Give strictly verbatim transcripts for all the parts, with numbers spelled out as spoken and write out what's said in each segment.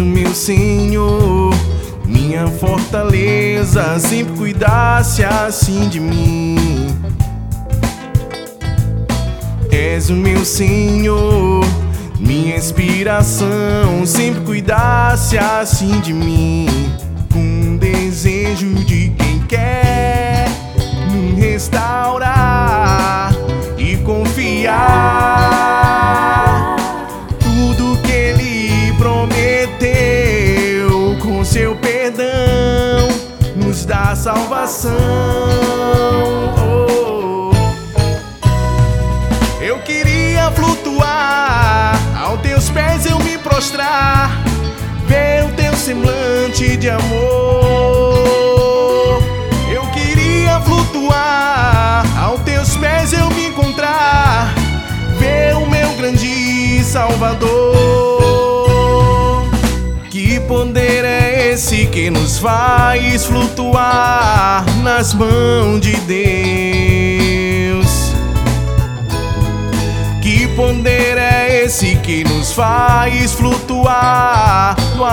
o meu Senhor, minha fortaleza, sempre cuidasse assim de mim. És o meu Senhor, minha inspiração, sempre cuidasse assim de mim. Com desejo de quem quer me restaurar e confiar tudo que Ele prometeu. Com seu perdão nos dá salvação. Oh, eu queria flutuar, aos teus pés eu me prostrar, ver o teu semblante de amor. Eu queria flutuar, aos teus pés eu me encontrar, ver o meu grande Salvador. Que poder é esse que nos faz flutuar nas mãos de Deus? Que poder é esse que nos faz flutuar no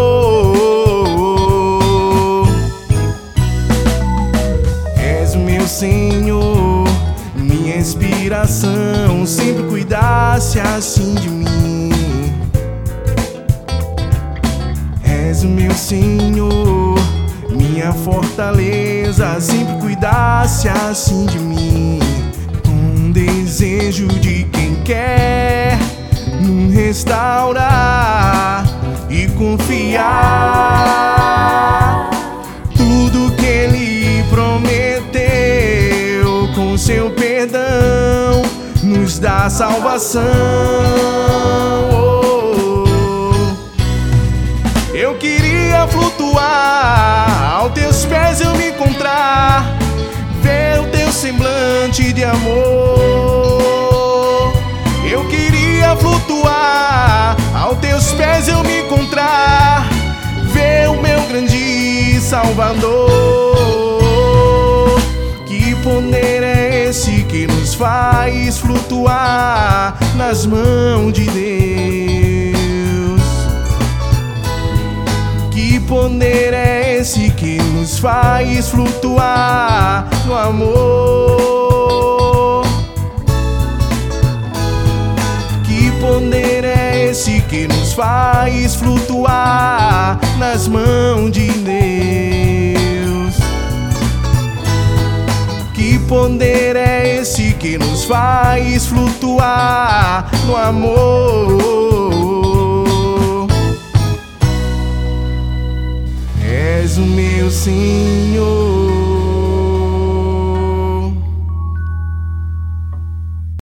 amor? És o meu Senhor, minha inspiração, sempre cuidasse assim de mim. És o meu Senhor, minha fortaleza, sempre cuidasse assim de mim. Com desejo de quem quer me restaurar e confiar tudo que Ele prometeu. Com seu perdão nos dá salvação. Oh, eu queria flutuar, aos teus pés eu me encontrar, ver o teu semblante de amor. Eu queria flutuar, aos teus pés eu me encontrar, ver o meu grande Salvador. Que poder é esse que nos faz flutuar nas mãos de Deus? Que poder é esse que nos faz flutuar no amor? Que poder é esse que nos faz flutuar nas mãos de Deus? Que poder é esse que nos faz flutuar no amor? És o meu Senhor,